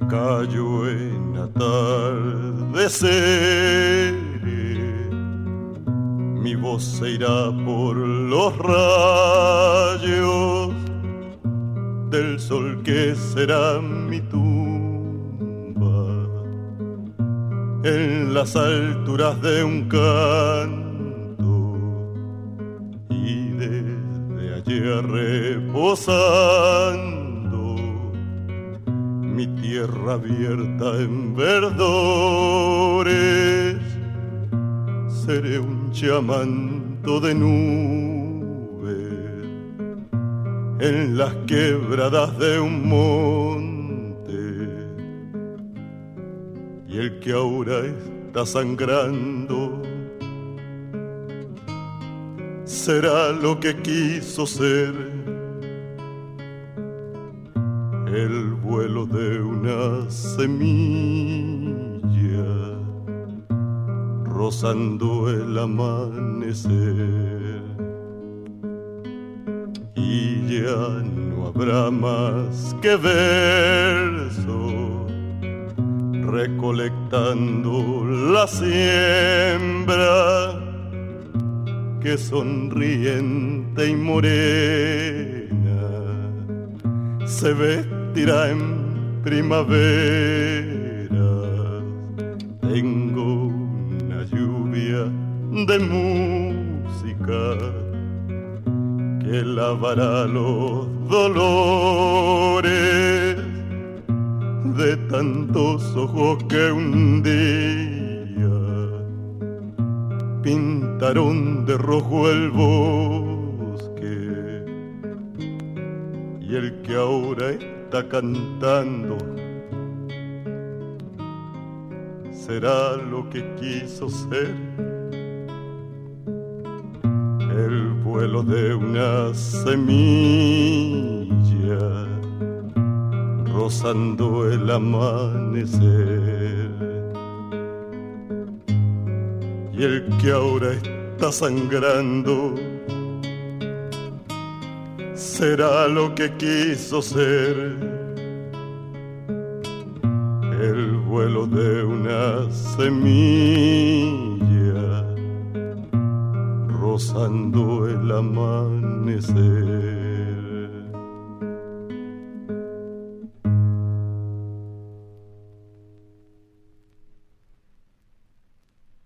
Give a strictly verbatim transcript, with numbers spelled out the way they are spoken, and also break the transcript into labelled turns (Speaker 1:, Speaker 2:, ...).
Speaker 1: cayó en atardecer. Mi voz se irá por los rayos del sol que será mi tumba, en las alturas de un canto, y desde allí reposando mi tierra abierta en verdores, seré un chamanto de nubes en las quebradas de un monte, y el que ahora está sangrando será lo que quiso ser, el vuelo de una semilla rozando el amanecer. Y ya no habrá más que verso recolectando la siembra que sonriente y morena se vestirá en primavera. Tengo una lluvia de música que lavará los dolores de tantos ojos que un día pintaron de rojo el bosque, y el que ahora está cantando será lo que quiso ser, el vuelo de una semilla rozando el amanecer. Y el que ahora está sangrando será lo que quiso ser, el vuelo de una semilla rozando el amanecer.